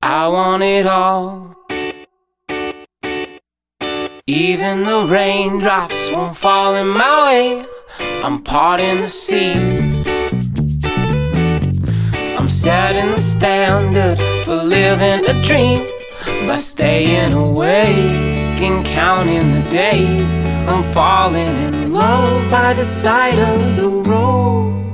I want it all. Even the raindrops won't fall in my way. I'm parting the seas. I'm setting the standard for living a dream by staying awake and counting the days. I'm falling in love by the side of the road.